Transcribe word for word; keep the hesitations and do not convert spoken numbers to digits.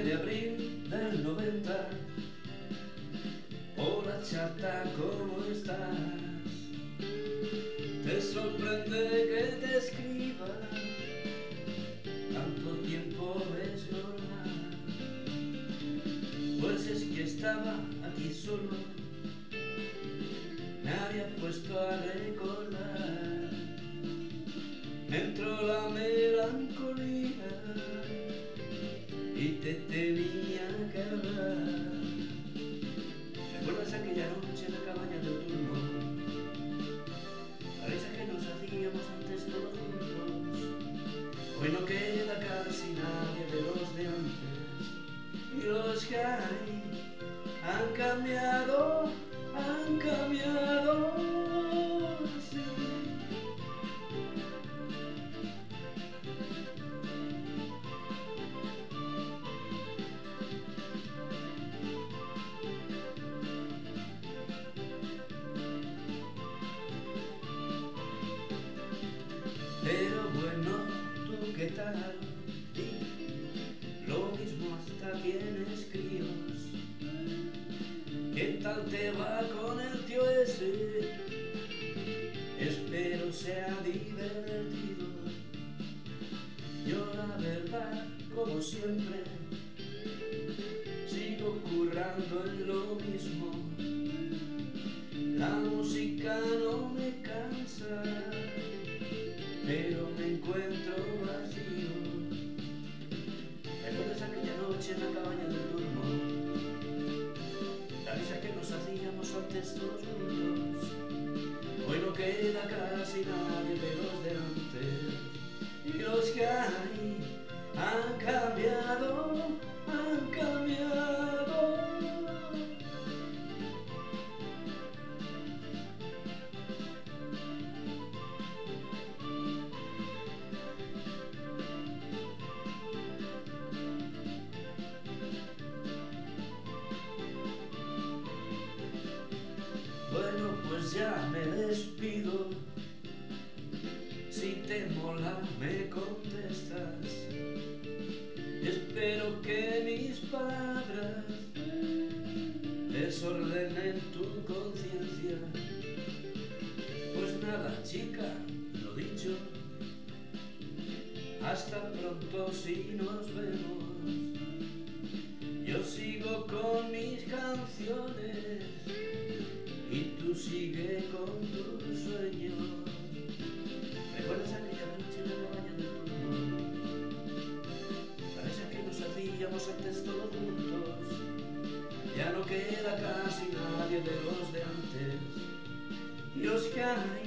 de abril del noventa. Hola chata, ¿cómo estás? Te sorprende que te escriba, tanto tiempo es normal. Pues es que estaba aquí solo, me había puesto a recordar. Me entró la melancolía y te tenía que hablar. ¿Recuerdas aquella noche en la cabaña de otoño? La risa que nos hacíamos antes todos juntos. Hoy no queda casi nadie de los de antes, y los que hay han cambiado, han cambiado, sí. Pero bueno, ¿tú qué tal? Lo mismo hasta tienes críos. ¿Qué tal te va con el tío ese? Espero sea divertido. Yo la verdad, como siempre, sigo currando en lo mismo. La música no me cansa, pero me encuentro vacío. ¿Recuerdas aquella noche en la cabaña del turno? La risa que nos hacíamos antes todos juntos. Hoy no queda casi nadie de los de antes, y los que hay han cambiado, han cambiado. Bueno, pues ya me despido. Si te mola me contestas. Espero que mis palabras desordenen tu conciencia. Pues nada, chica, lo dicho, hasta pronto si nos vemos. Yo sigo con mis canciones y tú sigue con tus sueños. ¿Recuerdas aquella noche en la cabaña del turno? La risa que nos hacíamos antes todos juntos. Ya no queda casi nadie de los de antes, y los que hay